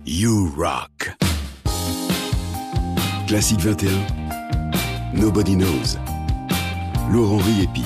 You Rock. Classique 21. Nobody Knows. Laurent Riépi.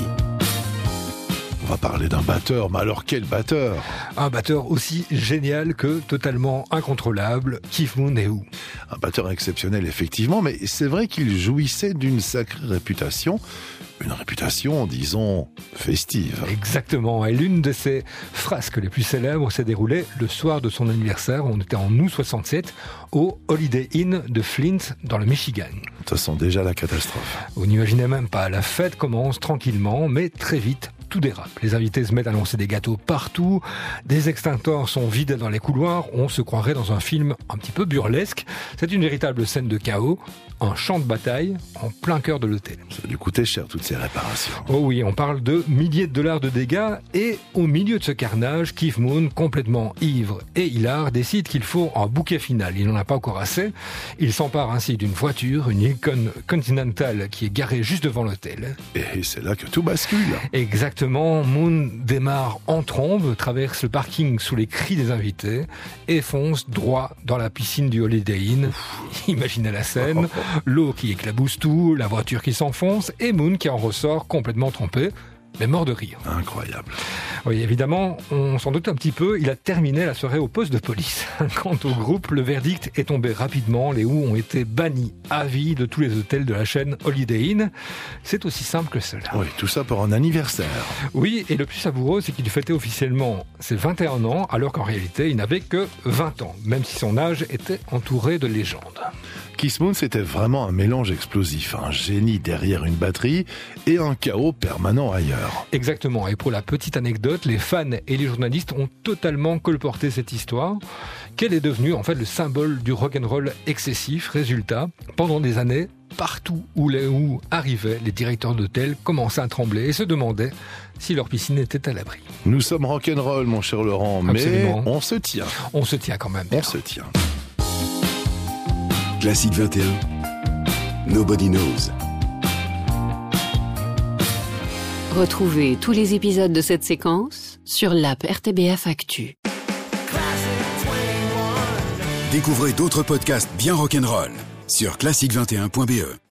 On va parler d'un batteur, mais alors quel batteur ? Un batteur aussi génial que totalement incontrôlable, Keith Moon est où ? Un batteur exceptionnel, effectivement, mais c'est vrai qu'il jouissait d'une sacrée réputation. Une réputation, disons, festive. Exactement, et l'une de ses frasques les plus célèbres s'est déroulée le soir de son anniversaire, on était en août 67, au Holiday Inn de Flint, dans le Michigan. Ça sent déjà la catastrophe. Vous n'imaginez même pas, la fête commence tranquillement, mais très vite, tout dérape. Les invités se mettent à lancer des gâteaux partout, des extincteurs sont vidés dans les couloirs, on se croirait dans un film un petit peu burlesque. C'est une véritable scène de chaos, un champ de bataille en plein cœur de l'hôtel. Ça a dû coûter cher, toutes ces réparations. Oh oui, on parle de milliers de dollars de dégâts, et au milieu de ce carnage, Keith Moon, complètement ivre et hilar, décide qu'il faut un bouquet final. Il n'en a pas encore assez. Il s'empare ainsi d'une voiture, une Lincoln Continental qui est garée juste devant l'hôtel. Et c'est là que tout bascule. Exactement, Moon démarre en trombe, traverse le parking sous les cris des invités et fonce droit dans la piscine du Holiday Inn. Imaginez la scène, l'eau qui éclabousse tout, la voiture qui s'enfonce et Moon qui en ressort complètement trempé, mais mort de rire. Incroyable. Oui, évidemment, on s'en doute un petit peu, il a terminé la soirée au poste de police. Quant au groupe, le verdict est tombé rapidement, les Who ont été bannis à vie de tous les hôtels de la chaîne Holiday Inn. C'est aussi simple que cela. Oui, tout ça pour un anniversaire. Oui, et le plus savoureux, c'est qu'il fêtait officiellement ses 21 ans, alors qu'en réalité, il n'avait que 20 ans, même si son âge était entouré de légendes. Keith Moon, c'était vraiment un mélange explosif, un génie derrière une batterie et un chaos permanent ailleurs. Exactement, et pour la petite anecdote, les fans et les journalistes ont totalement colporté cette histoire, qu'elle est devenue en fait le symbole du rock'n'roll excessif. Résultat, pendant des années, partout où les Who arrivaient, les directeurs d'hôtel commençaient à trembler et se demandaient si leur piscine était à l'abri. Nous sommes rock'n'roll, mon cher Laurent, Absolument. mais on se tient. On se tient quand même. On se tient. Classique 21. Nobody Knows. Retrouvez tous les épisodes de cette séquence sur l'app RTBF Actu. Découvrez d'autres podcasts bien rock'n'roll sur classique21.be.